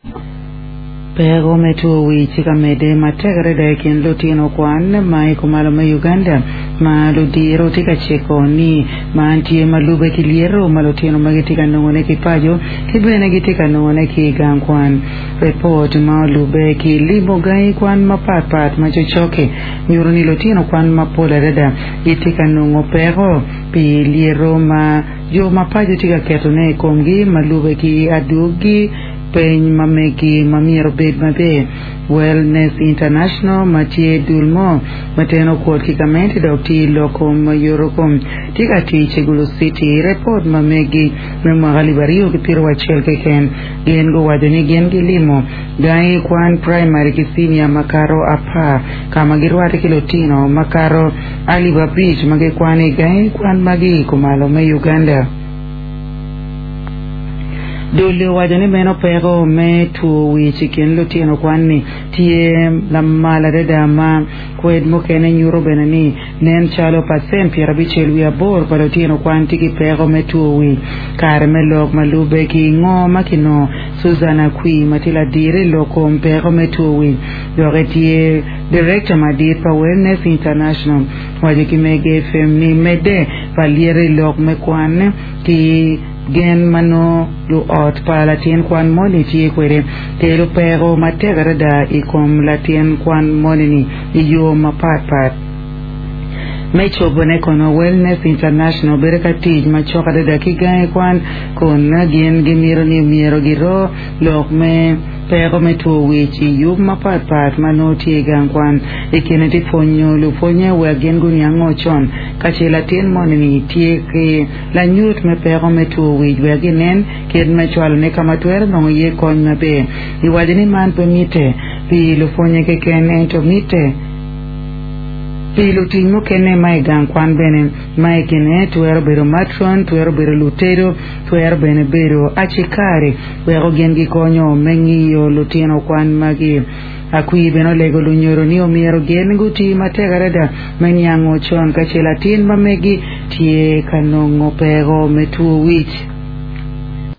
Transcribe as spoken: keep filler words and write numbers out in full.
Pero metu wichi kamede mategre dekin lutino kwan mai kumalo ma Uganda ma ludiro tika chekoni ma antie malube kiliero malutino magitika nongone kipajo kibene gitika nongone ki gangkwan report ma lube ki libo gai kwan mapat ma chochoke nyuruni lutino kwan mapola reda itika nongo pero pi liero ma jo mapajo tika ketone kongi malube ki adugi Pen mameki mamiro bed mabe Wellness International matie dulmo mateno kwa kikamenti dokti lokom yorokom tika tiche gulu city report mamegi memagali bariyo kipiro wachel keken gengo wadeni gengi limo gai kwan primary kisini ya makaro apa kama girwate kilotino makaro aliba beach mage kwani gai kwan magi kumalo me Uganda Dole wajani meno pero me tu wichi ken lutino kwani tie la mala de dama kwed mo kene nyuro benani nen chalo pasen pira bichel wi abor palotino kwanti ki pero me tu wi kar me lok malube ki ngo makino Susana Kui matila dire loko pero me tu wi doretie director madir pa Wellness International wajiki mege femni mede paliere lok me kwane ti gen mano lu ot pa latien kwan moni tie kwere te lu pero mategara da ikom latien kwan moni ni iyo mapat pat Mecho bone kono Wellness International bereka tij machoka da kigae kwan kona gen gimiro ni miro giro lok me pero me tu wichi yub mapat pat manoti gang kwan ikene ti fonyo lu fonye we gen gun yango chon kachela tin monini tie ke la nyut me pero me tu wi we ginen ken me chwal ne kama twer no ye kon me be i wadini man permite pi lu fonye ke ken ento mite Pilo tingo kene mai gang kwan bene mai kene tuero bero matron tuero bero lutero tuero bene bero achikare wero gengi konyo mengiyo lutino kwan magi akui beno lego lunyoro ni omiero gengu ti mategareda menyango chon kachela tin mamegi tie kanongo pero metu wich